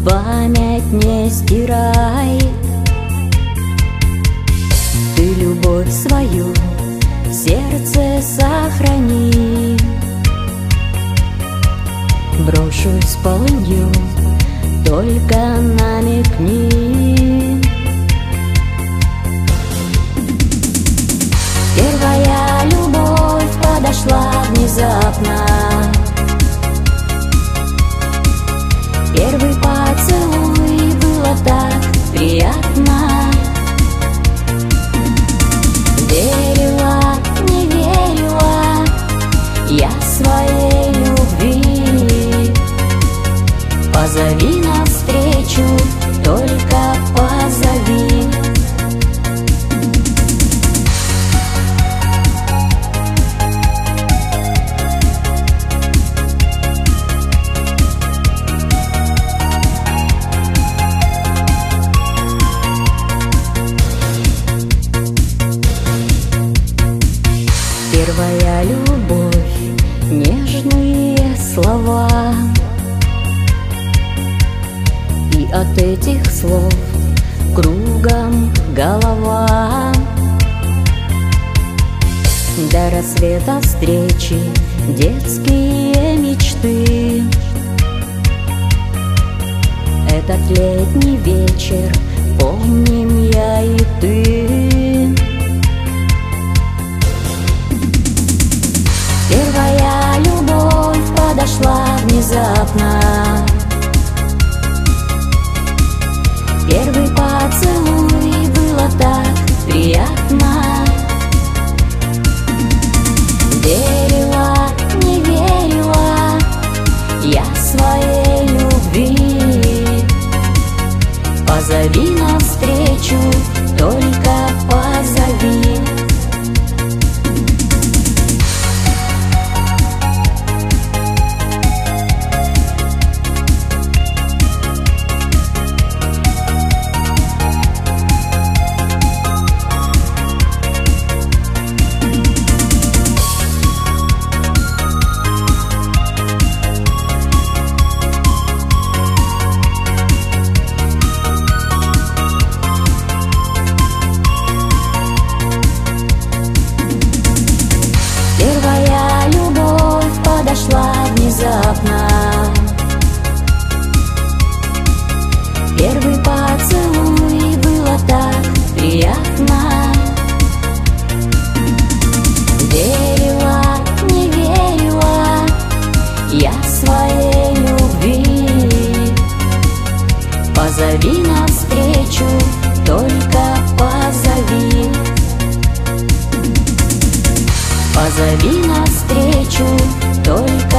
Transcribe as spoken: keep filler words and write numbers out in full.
память не стирай. Ты любовь свою в сердце сохрани. Брошусь полынью, только намекни. Первая любовь подошла внезапно. Первый поцелуй было так приятно. Верила, не верила я своей любви. Позови навстречу, только позови. Первая любовь, нежные слова, и от этих слов кругом голова. До рассвета встречи детские мечты. Этот летний вечер помним я и ты. Первая любовь подошла внезапно. Первый поцелуй было так приятно. Верила, не верила я своей любви. Позови навстречу, только позови. Первая любовь подошла внезапно. Первый поцелуй было так приятно. Верила, не верила я своей любви. Позови навстречу, только позови. Позови навстречу, только